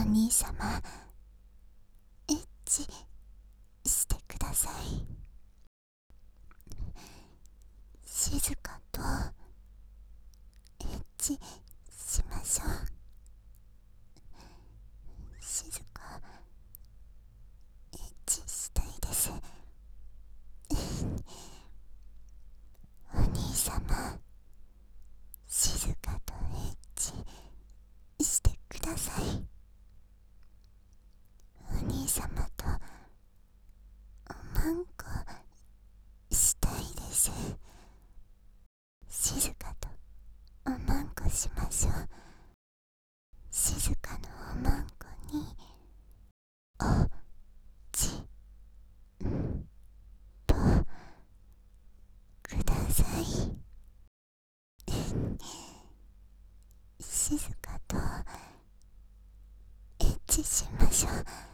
兄様、エッチしてください。静かとエッチしましょう。静か、エッチしたいです。お兄様、静かとエッチしてください。お兄様とおまんこしたいです。静かとおまんこしましょう。静かのおまんこにおちんぽください。静かとエッチしましょう。